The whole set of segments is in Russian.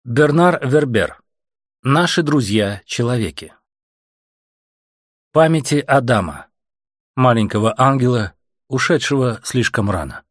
Бернар Вербер. Наши друзья-человеки. Памяти Адама, маленького ангела, ушедшего слишком рано.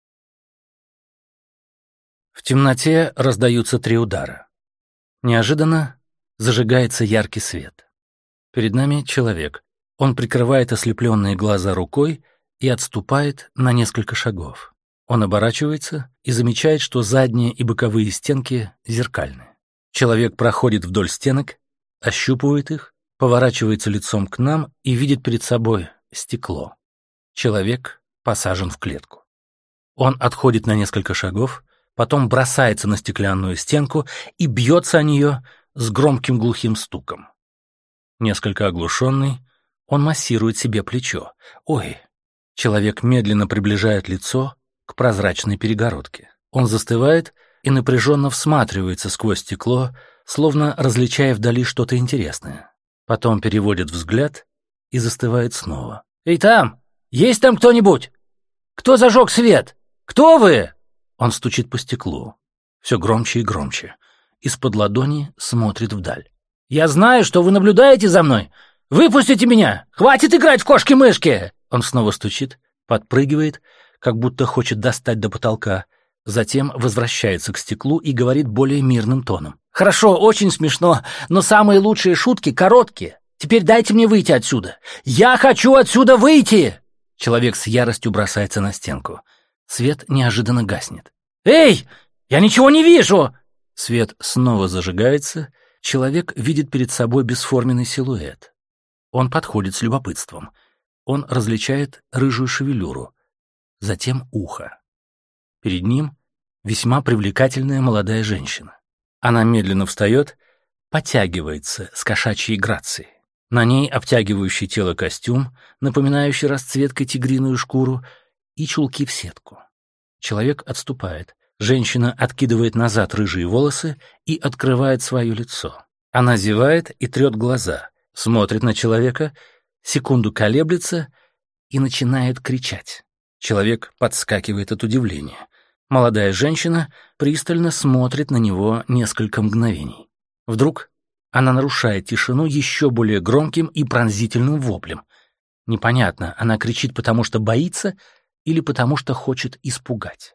В темноте раздаются 3 удара. Неожиданно зажигается яркий свет. Перед нами человек. Он прикрывает ослепленные глаза рукой и отступает на несколько шагов. Он оборачивается и замечает, что задние и боковые стенки зеркальны. Человек проходит вдоль стенок, ощупывает их, поворачивается лицом к нам и видит перед собой стекло. Человек посажен в клетку. Он отходит на несколько шагов, потом бросается на стеклянную стенку и бьется о нее с громким глухим стуком. Несколько оглушенный, он массирует себе плечо. Ой! Человек медленно приближает лицо к прозрачной перегородке. Он застывает и напряженно всматривается сквозь стекло, словно различая вдали что-то интересное. Потом переводит взгляд и застывает снова. «Эй, там! Есть там кто-нибудь? Кто зажег свет? Кто вы?» Он стучит по стеклу. Все громче и громче. Из-под ладони смотрит вдаль. «Я знаю, что вы наблюдаете за мной! Выпустите меня! Хватит играть в кошки-мышки!» Он снова стучит, подпрыгивает, как будто хочет достать до потолка, затем возвращается к стеклу и говорит более мирным тоном. «Хорошо, очень смешно, но самые лучшие шутки короткие. Теперь дайте мне выйти отсюда. Я хочу отсюда выйти!» Человек с яростью бросается на стенку. Свет неожиданно гаснет. «Эй, я ничего не вижу!» Свет снова зажигается. Человек видит перед собой бесформенный силуэт. Он подходит с любопытством. Он различает рыжую шевелюру, затем ухо. Перед ним весьма привлекательная молодая женщина. Она медленно встает, подтягивается с кошачьей грацией. На ней обтягивающий тело костюм, напоминающий расцветкой тигриную шкуру, и чулки в сетку. Человек отступает. Женщина откидывает назад рыжие волосы и открывает свое лицо. Она зевает и трет глаза, смотрит на человека, секунду колеблется и начинает кричать. Человек подскакивает от удивления. Молодая женщина пристально смотрит на него несколько мгновений. Вдруг она нарушает тишину еще более громким и пронзительным воплем. Непонятно, она кричит потому, что боится или потому, что хочет испугать.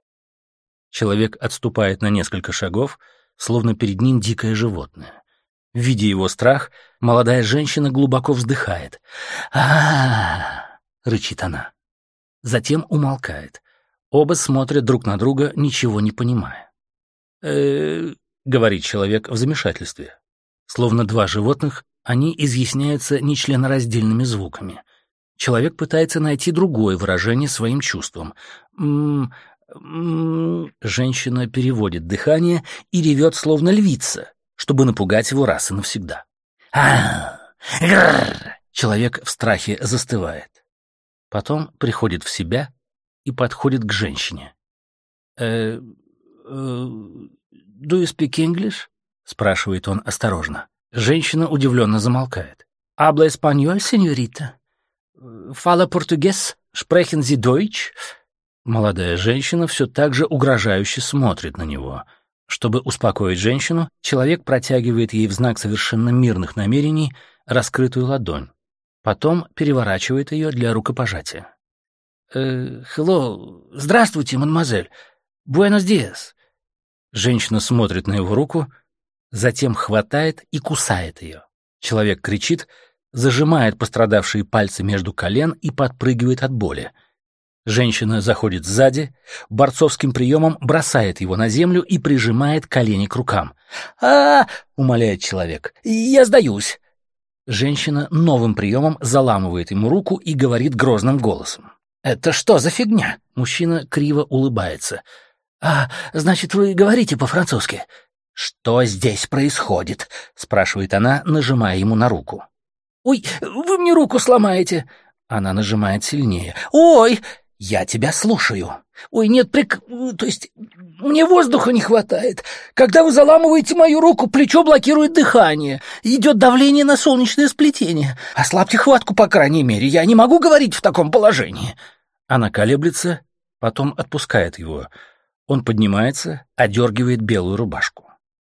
Человек отступает на несколько шагов, словно перед ним дикое животное. Видя его страх, молодая женщина глубоко вздыхает. «А-а-а!» — рычит она. Затем умолкает. Оба смотрят друг на друга, ничего не понимая. Говорит человек в замешательстве. Словно 2 животных, они изъясняются нечленораздельными звуками. Человек пытается найти другое выражение своим чувствам. Женщина переводит дыхание и ревет, словно львица, чтобы напугать его раз и навсегда. Человек в страхе застывает. Потом приходит в себя и подходит к женщине. «Do you speak English?» — спрашивает он осторожно. Женщина удивленно замолкает. «Habla español, señorita? Fala portugués? Sprechen Sie Deutsch?» Молодая женщина все так же угрожающе смотрит на него. Чтобы успокоить женщину, человек протягивает ей в знак совершенно мирных намерений раскрытую ладонь. Потом переворачивает ее для рукопожатия. «Hello, здравствуйте, мадемуазель. Буэнос диас». Женщина смотрит на его руку, затем хватает и кусает ее. Человек кричит, зажимает пострадавшие пальцы между колен и подпрыгивает от боли. Женщина заходит сзади, борцовским приемом бросает его на землю и прижимает колени к рукам. Умоляет человек. «Я сдаюсь». Женщина новым приемом заламывает ему руку и говорит грозным голосом. «Это что за фигня?» Мужчина криво улыбается. Значит, вы говорите по-французски?» «Что здесь происходит?» — спрашивает она, нажимая ему на руку. «Ой, вы мне руку сломаете!» Она нажимает сильнее. «Ой, я тебя слушаю!» «Ой, нет, то есть мне воздуха не хватает. Когда вы заламываете мою руку, плечо блокирует дыхание. Идет давление на солнечное сплетение. Ослабьте хватку, по крайней мере. Я не могу говорить в таком положении». Она колеблется, потом отпускает его. Он поднимается, одергивает белую рубашку.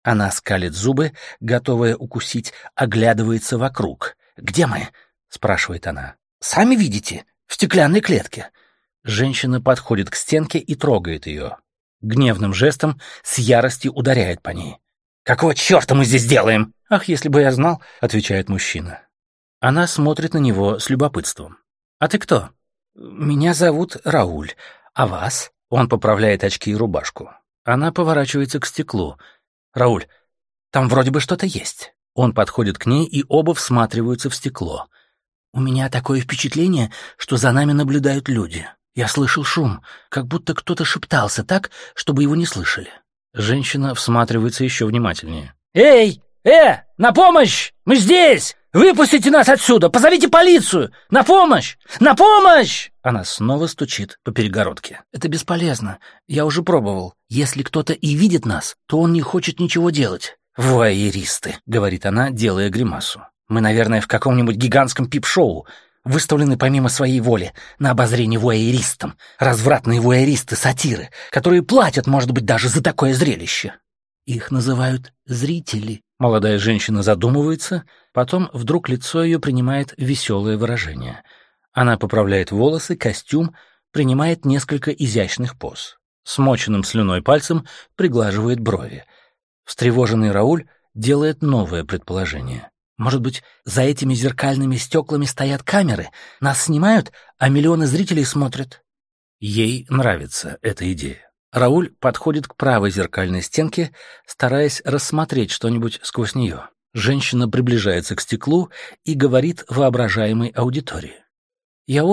Она скалит зубы, готовая укусить, оглядывается вокруг. «Где мы?» — спрашивает она. «Сами видите, в стеклянной клетке». Женщина подходит к стенке и трогает ее. Гневным жестом с яростью ударяет по ней. «Какого черта мы здесь делаем?» «Ах, если бы я знал», — отвечает мужчина. Она смотрит на него с любопытством. «А ты кто?» «Меня зовут Рауль. А вас?» Он поправляет очки и рубашку. Она поворачивается к стеклу. «Рауль, там вроде бы что-то есть». Он подходит к ней, и оба всматриваются в стекло. «У меня такое впечатление, что за нами наблюдают люди. Я слышал шум, как будто кто-то шептался так, чтобы его не слышали». Женщина всматривается еще внимательнее. «Эй! На помощь! Мы здесь! Выпустите нас отсюда! Позовите полицию! На помощь! На помощь!» Она снова стучит по перегородке. «Это бесполезно. Я уже пробовал. Если кто-то и видит нас, то он не хочет ничего делать». «Вуайеристы», — говорит она, делая гримасу. «Мы, наверное, в каком-нибудь гигантском пип-шоу, выставлены помимо своей воли на обозрение вуайеристам. Развратные вуайеристы-сатиры, которые платят, может быть, даже за такое зрелище». «Их называют зрители». Молодая женщина задумывается, потом вдруг лицо ее принимает веселое выражение. Она поправляет волосы, костюм, принимает несколько изящных поз. Смоченным слюной пальцем приглаживает брови. Встревоженный Рауль делает новое предположение. Может быть, за этими зеркальными стеклами стоят камеры, нас снимают, а миллионы зрителей смотрят? Ей нравится эта идея. Рауль подходит к правой зеркальной стенке, стараясь рассмотреть что-нибудь сквозь нее. Женщина приближается к стеклу и говорит воображаемой аудитории. «Я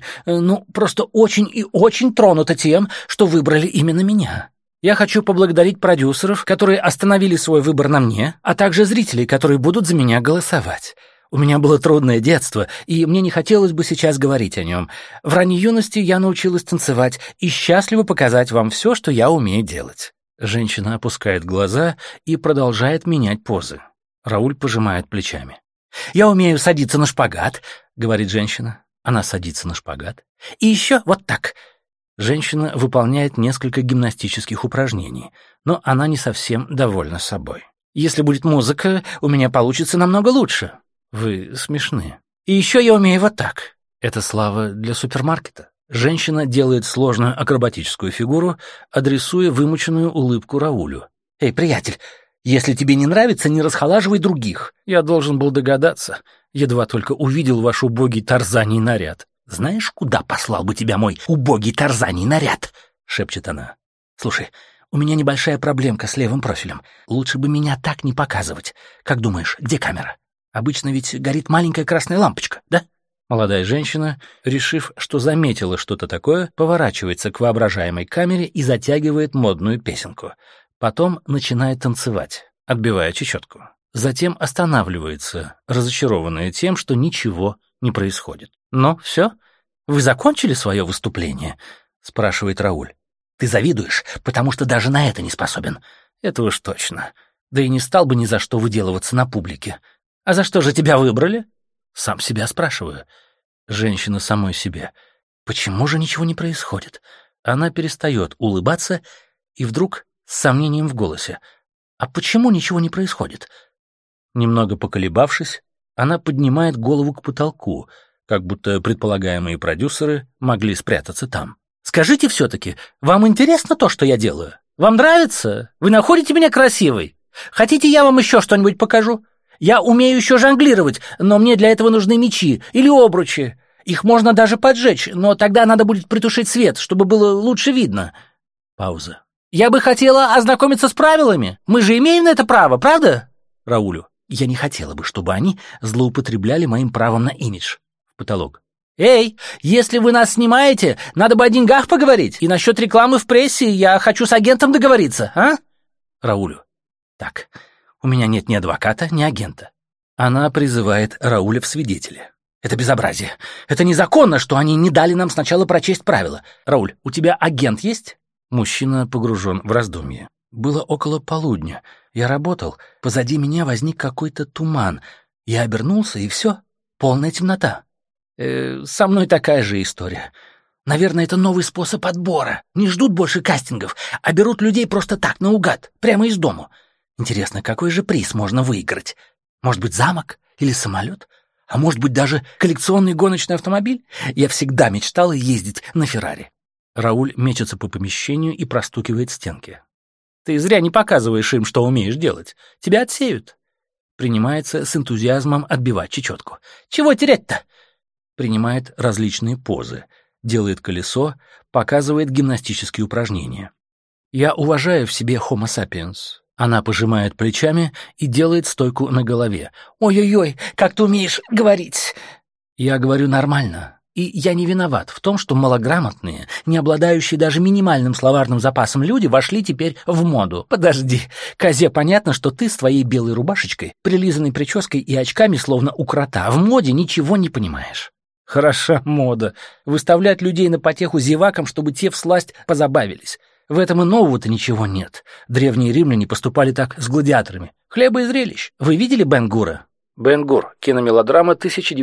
просто очень и очень тронута тем, что выбрали именно меня. Я хочу поблагодарить продюсеров, которые остановили свой выбор на мне, а также зрителей, которые будут за меня голосовать. У меня было трудное детство, и мне не хотелось бы сейчас говорить о нем. В ранней юности я научилась танцевать и счастлива показать вам все, что я умею делать». Женщина опускает глаза и продолжает менять позы. Рауль пожимает плечами. «Я умею садиться на шпагат», — говорит женщина. Она садится на шпагат. «И еще вот так». Женщина выполняет несколько гимнастических упражнений, но она не совсем довольна собой. «Если будет музыка, у меня получится намного лучше». «Вы смешны». «И еще я умею вот так». Это слава для супермаркета. Женщина делает сложную акробатическую фигуру, адресуя вымученную улыбку Раулю. «Эй, приятель, если тебе не нравится, не расхолаживай других. Я должен был догадаться. Едва только увидел ваш убогий тарзаний наряд». «Знаешь, куда послал бы тебя мой убогий тарзаний наряд?» — шепчет она. «Слушай, у меня небольшая проблемка с левым профилем. Лучше бы меня так не показывать. Как думаешь, где камера? Обычно ведь горит маленькая красная лампочка, да?» Молодая женщина, решив, что заметила что-то такое, поворачивается к воображаемой камере и затягивает модную песенку. Потом начинает танцевать, отбивая чечетку. Затем останавливается, разочарованная тем, что ничего не происходит. «Ну, все? Вы закончили свое выступление?» — спрашивает Рауль. «Ты завидуешь, потому что даже на это не способен». «Это уж точно. Да и не стал бы ни за что выделываться на публике. А за что же тебя выбрали?» «Сам себя спрашиваю». Женщина самой себе. «Почему же ничего не происходит?» Она перестает улыбаться и вдруг с сомнением в голосе. «А почему ничего не происходит?» Немного поколебавшись, она поднимает голову к потолку, как будто предполагаемые продюсеры могли спрятаться там. «Скажите все-таки, вам интересно то, что я делаю? Вам нравится? Вы находите меня красивой? Хотите, я вам еще что-нибудь покажу? Я умею еще жонглировать, но мне для этого нужны мечи или обручи. Их можно даже поджечь, но тогда надо будет притушить свет, чтобы было лучше видно». Пауза. «Я бы хотела ознакомиться с правилами. Мы же имеем на это право, правда?» Раулю. «Я не хотела бы, чтобы они злоупотребляли моим правом на имидж». В потолок. «Эй, если вы нас снимаете, надо бы о деньгах поговорить. И насчет рекламы в прессе я хочу с агентом договориться, а?» Раулю. «Так, у меня нет ни адвоката, ни агента». Она призывает Рауля в свидетели. «Это безобразие. Это незаконно, что они не дали нам сначала прочесть правила. Рауль, у тебя агент есть?» Мужчина погружен в раздумье. «Было около полудня. Я работал. Позади меня возник какой-то туман. Я обернулся, и все. Полная темнота». «Со мной такая же история. Наверное, это новый способ отбора. Не ждут больше кастингов, а берут людей просто так, наугад, прямо из дому. Интересно, какой же приз можно выиграть? Может быть, замок или самолет? А может быть, даже коллекционный гоночный автомобиль? Я всегда мечтала ездить на Феррари. Рауль мечется по помещению и простукивает стенки. Ты зря не показываешь им, что умеешь делать. Тебя отсеют. Принимается с энтузиазмом отбивать чечетку. Чего терять-то? Принимает различные позы. Делает колесо, показывает гимнастические упражнения. Я уважаю в себе Homo sapiens. Она пожимает плечами и делает стойку на голове. «Ой-ой-ой, как ты умеешь говорить!» Я говорю нормально. И я не виноват в том, что малограмотные, не обладающие даже минимальным словарным запасом люди вошли теперь в моду. Подожди, козе понятно, что ты с твоей белой рубашечкой, прилизанной прической и очками, словно у крота, в моде ничего не понимаешь. Хороша мода. Выставлять людей на потеху зевакам, чтобы те всласть позабавились. В этом и нового-то ничего нет. Древние римляне поступали так с гладиаторами. Хлеба и зрелищ. Вы видели Бен-Гура? Бен-Гур. Киномелодрама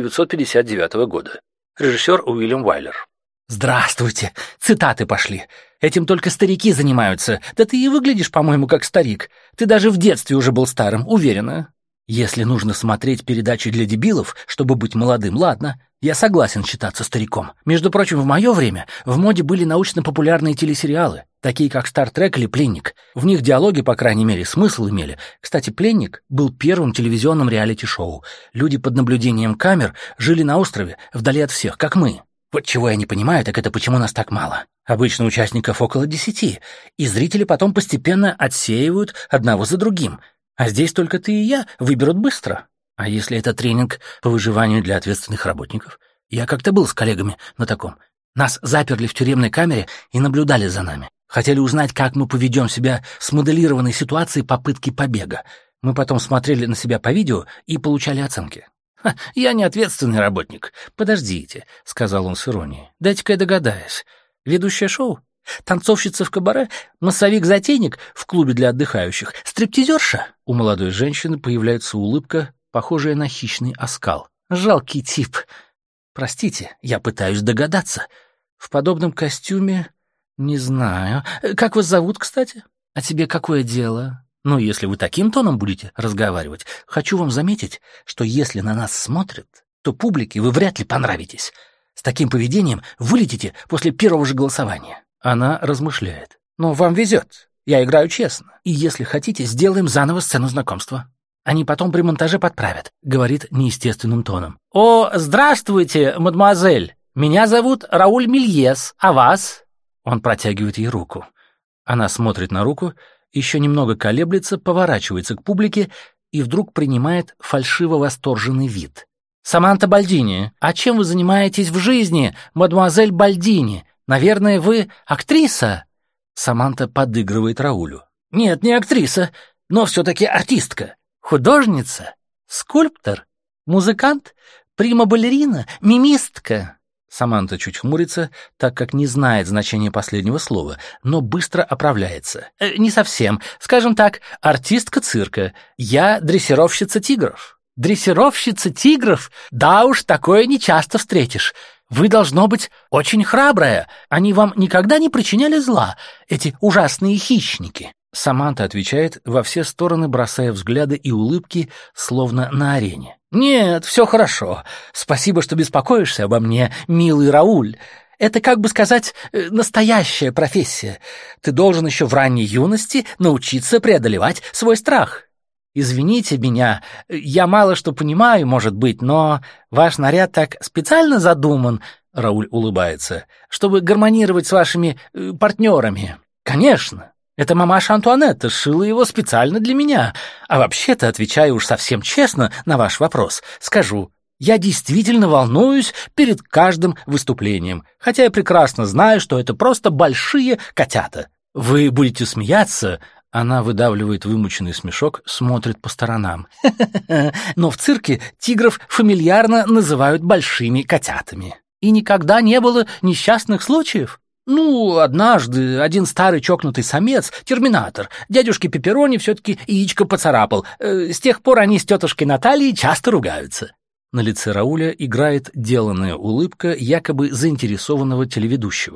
1959 года. Режиссер Уильям Вайлер. Здравствуйте. Цитаты пошли. Этим только старики занимаются. Да ты и выглядишь, по-моему, как старик. Ты даже в детстве уже был старым, уверена. Если нужно смотреть передачи для дебилов, чтобы быть молодым, ладно. Я согласен считаться стариком. Между прочим, в мое время в моде были научно-популярные телесериалы, такие как «Стартрек» или «Пленник». В них диалоги, по крайней мере, смысл имели. Кстати, «Пленник» был первым телевизионным реалити-шоу. Люди под наблюдением камер жили на острове, вдали от всех, как мы. Вот чего я не понимаю, так это почему нас так мало. Обычно участников около 10, и зрители потом постепенно отсеивают одного за другим. А здесь только ты и я выберут быстро. А если это тренинг по выживанию для ответственных работников? Я как-то был с коллегами на таком. Нас заперли в тюремной камере и наблюдали за нами. Хотели узнать, как мы поведем себя в смоделированной ситуации попытки побега. Мы потом смотрели на себя по видео и получали оценки. «Я не ответственный работник. Подождите», — сказал он с иронией. «Дайте-ка я догадаюсь. Ведущее шоу? Танцовщица в кабаре? Массовик-затейник в клубе для отдыхающих? Стриптизерша?» У молодой женщины появляется улыбка, похожая на хищный оскал. «Жалкий тип. Простите, я пытаюсь догадаться. В подобном костюме... Не знаю. Как вас зовут, кстати? А тебе какое дело? Ну, если вы таким тоном будете разговаривать, хочу вам заметить, что если на нас смотрят, то публике вы вряд ли понравитесь. С таким поведением вылетите после первого же голосования». Она размышляет. «Но вам везет. Я играю честно. И если хотите, сделаем заново сцену знакомства. Они потом при монтаже подправят», — говорит неестественным тоном. «О, здравствуйте, мадемуазель. Меня зовут Рауль Мельес. А вас?» Он протягивает ей руку. Она смотрит на руку, еще немного колеблется, поворачивается к публике и вдруг принимает фальшиво-восторженный вид. «Саманта Бальдини, а чем вы занимаетесь в жизни, мадемуазель Бальдини? Наверное, вы актриса?» Саманта подыгрывает Раулю. «Нет, не актриса, но все-таки артистка. Художница? Скульптор? Музыкант? Прима-балерина? Мимистка?» Саманта чуть хмурится, так как не знает значения последнего слова, но быстро оправляется. «Не совсем. Скажем так, артистка цирка. Я дрессировщица тигров». «Дрессировщица тигров? Да уж, такое нечасто встретишь. Вы, должно быть, очень храбрая. Они вам никогда не причиняли зла, эти ужасные хищники?» Саманта отвечает, во все стороны бросая взгляды и улыбки, словно на арене. «Нет, все хорошо. Спасибо, что беспокоишься обо мне, милый Рауль. Это, как бы сказать, настоящая профессия. Ты должен еще в ранней юности научиться преодолевать свой страх. Извините меня, я мало что понимаю, может быть, но ваш наряд так специально задуман, — Рауль улыбается, — чтобы гармонировать с вашими партнерами. Конечно. Это мамаша Антуанетта сшила его специально для меня. А вообще-то, отвечаю уж совсем честно на ваш вопрос, скажу, я действительно волнуюсь перед каждым выступлением, хотя я прекрасно знаю, что это просто большие котята. Вы будете смеяться, она выдавливает вымученный смешок, смотрит по сторонам. Но в цирке тигров фамильярно называют большими котятами. И никогда не было несчастных случаев? Ну, однажды один старый чокнутый самец, терминатор, дядюшке Пепперони все-таки яичко поцарапал. С тех пор они с тетушкой Натальей часто ругаются. На лице Рауля играет деланная улыбка якобы заинтересованного телеведущего.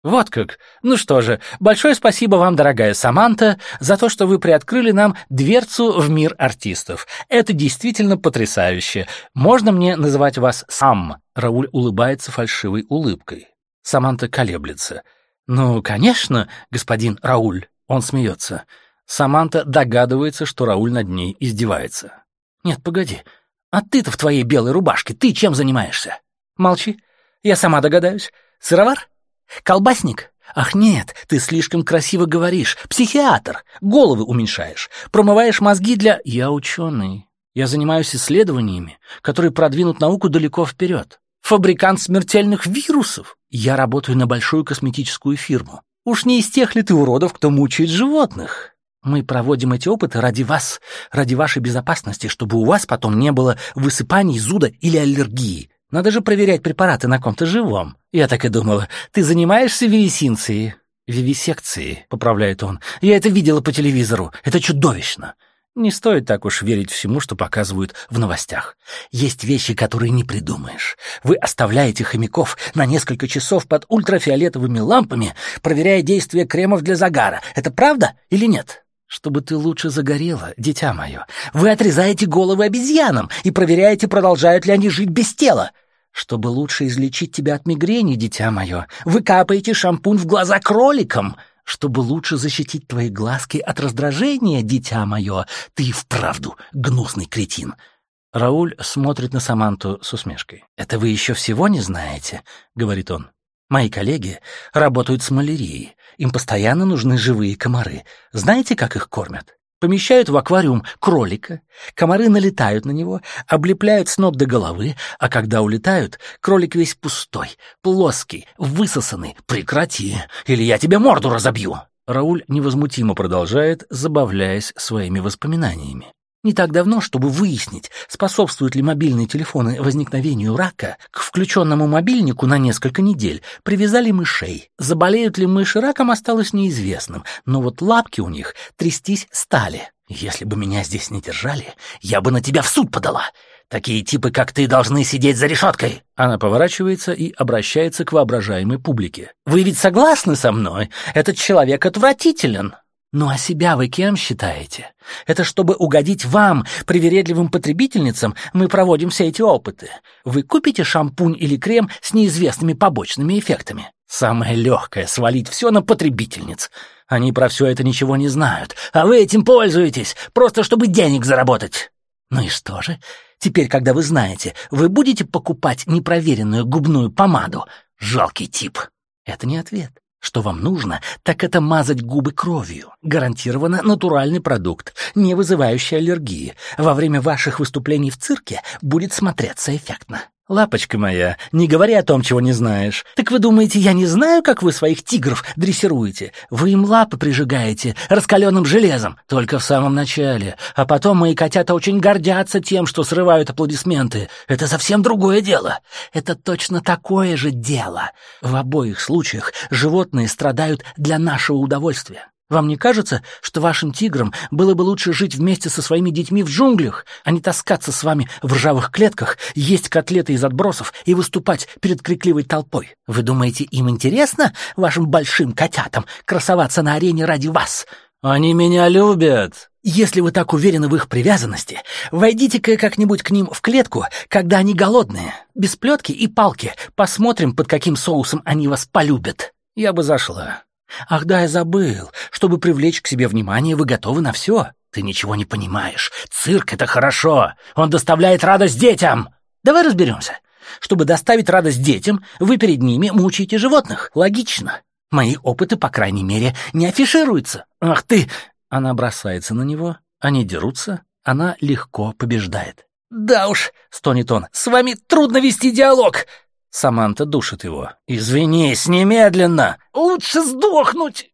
Вот как. Ну что же, большое спасибо вам, дорогая Саманта, за то, что вы приоткрыли нам дверцу в мир артистов. Это действительно потрясающе. Можно мне называть вас Сам? Рауль улыбается фальшивой улыбкой. Саманта колеблется. Ну, конечно, господин Рауль. Он смеется. Саманта догадывается, что Рауль над ней издевается. Нет, погоди. А ты-то в твоей белой рубашке, ты чем занимаешься? Молчи. Я сама догадаюсь. Сыровар? Колбасник? Ах нет, ты слишком красиво говоришь. Психиатр. Головы уменьшаешь. Промываешь мозги для... Я ученый. Я занимаюсь исследованиями, которые продвинут науку далеко вперед. Фабрикант смертельных вирусов. Я работаю на большую косметическую фирму. Уж не из тех ли ты уродов, кто мучает животных? Мы проводим эти опыты ради вас, ради вашей безопасности, чтобы у вас потом не было высыпаний, зуда или аллергии. Надо же проверять препараты на ком-то живом. Я так и думала. Ты занимаешься вивисинцией? Вивисекцией, поправляет он. Я это видела по телевизору. Это чудовищно. Не стоит так уж верить всему, что показывают в новостях. Есть вещи, которые не придумаешь. Вы оставляете хомяков на несколько часов под ультрафиолетовыми лампами, проверяя действие кремов для загара. Это правда или нет? Чтобы ты лучше загорела, дитя мое. Вы отрезаете головы обезьянам и проверяете, продолжают ли они жить без тела. Чтобы лучше излечить тебя от мигрени, дитя мое, вы капаете шампунь в глаза кроликам. Чтобы лучше защитить твои глазки от раздражения, дитя мое, ты и вправду гнусный кретин. Рауль смотрит на Саманту с усмешкой. «Это вы еще всего не знаете?» — говорит он. «Мои коллеги работают с малярией. Им постоянно нужны живые комары. Знаете, как их кормят? Помещают в аквариум кролика, комары налетают на него, облепляют с ног до головы, а когда улетают, кролик весь пустой, плоский, высосанный. Прекрати, или я тебе морду разобью!» Рауль невозмутимо продолжает, забавляясь своими воспоминаниями. Не так давно, чтобы выяснить, способствуют ли мобильные телефоны возникновению рака, к включенному мобильнику на несколько недель привязали мышей. Заболеют ли мыши раком, осталось неизвестным, но вот лапки у них трястись стали. Если бы меня здесь не держали, я бы на тебя в суд подала. Такие типы, как ты, должны сидеть за решеткой. Она поворачивается и обращается к воображаемой публике. Вы ведь согласны со мной? Этот человек отвратителен. Ну а себя вы кем считаете? Это чтобы угодить вам, привередливым потребительницам, мы проводим все эти опыты. Вы купите шампунь или крем с неизвестными побочными эффектами. Самое легкое — свалить все на потребительниц. Они про все это ничего не знают, а вы этим пользуетесь, просто чтобы денег заработать. Ну и что же? Теперь, когда вы знаете, вы будете покупать непроверенную губную помаду? Жалкий тип. Это не ответ. Что вам нужно, так это мазать губы кровью. Гарантированно натуральный продукт, не вызывающий аллергии. Во время ваших выступлений в цирке будет смотреться эффектно. Лапочка моя, не говори о том, чего не знаешь. Так вы думаете, я не знаю, как вы своих тигров дрессируете? Вы им лапы прижигаете раскаленным железом. Только в самом начале. А потом мои котята очень гордятся тем, что срывают аплодисменты. Это совсем другое дело. Это точно такое же дело. В обоих случаях животные страдают для нашего удовольствия. Вам не кажется, что вашим тиграм было бы лучше жить вместе со своими детьми в джунглях, а не таскаться с вами в ржавых клетках, есть котлеты из отбросов и выступать перед крикливой толпой? Вы думаете, им интересно, вашим большим котятам, красоваться на арене ради вас? Они меня любят. Если вы так уверены в их привязанности, войдите-ка как-нибудь к ним в клетку, когда они голодные, без плетки и палки. Посмотрим, под каким соусом они вас полюбят. Я бы зашла. Ах да, я забыл. Чтобы привлечь к себе внимание, вы готовы на все. Ты ничего не понимаешь. Цирк — это хорошо. Он доставляет радость детям. Давай разберемся. Чтобы доставить радость детям, вы перед ними мучаете животных. Логично. Мои опыты, по крайней мере, не афишируются. Ах ты! Она бросается на него. Они дерутся. Она легко побеждает. Да уж, стонет он, с вами трудно вести диалог. Саманта душит его. «Извинись немедленно! Лучше сдохнуть!»